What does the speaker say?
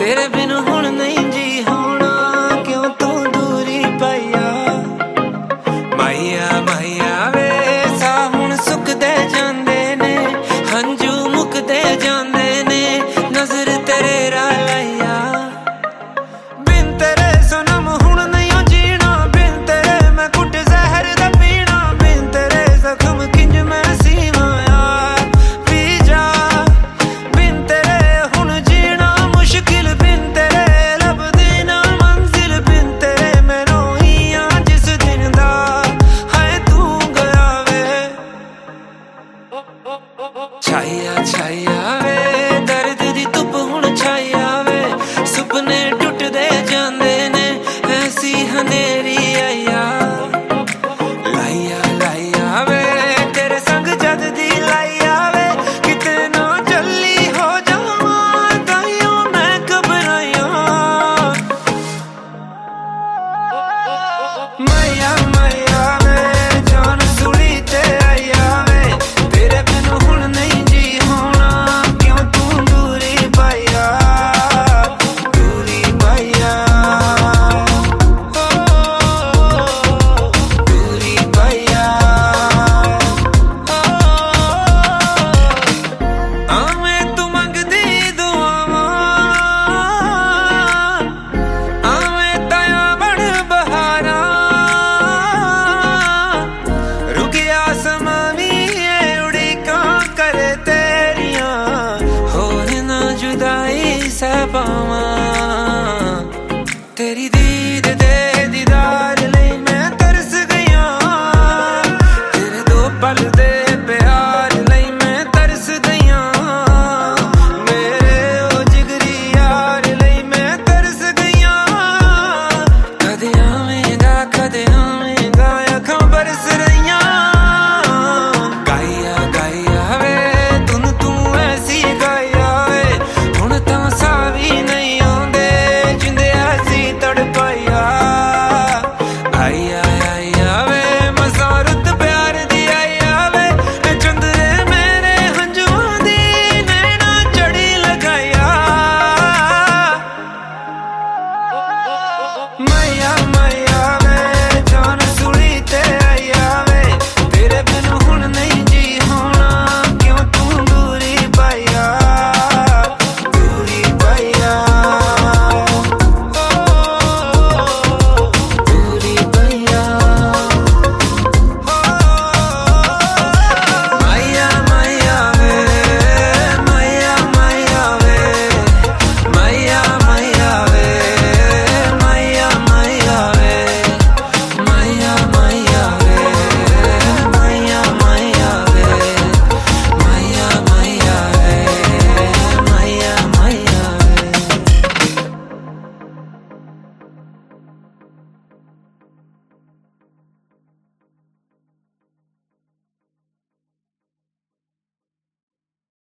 तेरे बिन हुण नहीं जी होना, क्यों तू दूरी पाईया। माईया माईया वे सा हुण सुकदे जांदे ने, हंजू मुकदे जांदे ने, नजर तेरे रा लाईया। बिन तेरे सनम हुण नहीं जीना, बिन तेरे मैं कुट जहर दा पीना, बिन तेरे जख्म किंज मैं सीवाया पी जा। बिन तेरे हुण जीना मुश्किल, बिन तेरे लभदी ना मंजिल, बिन तेरे मैं रोईया जिस दिन दा हाय तू गया वे। छाइया छाइया वे दर्द दी धुप हुण छाइया वे, सुपने टुटदे जांदे ने ऐसी हनेरी आईया। लाइया लाइया वे तेरे संग जद दी लाइया वे, किते ना जल्ली हो जावां ताइयों मैं घबराया। मैया मैया वे जान सुली ते आईया वे, तेरे बिन हुण नहीं जी होना, क्यों तू दूरी पाईया। दूरी पाईया दूरी पाईया। आवें तू मंगदी दुआवां, आवें दया बड़ बहारा, रुकिया समा वी उड़ीकां करे तेरियां, होर ना जुदाई सह पावां।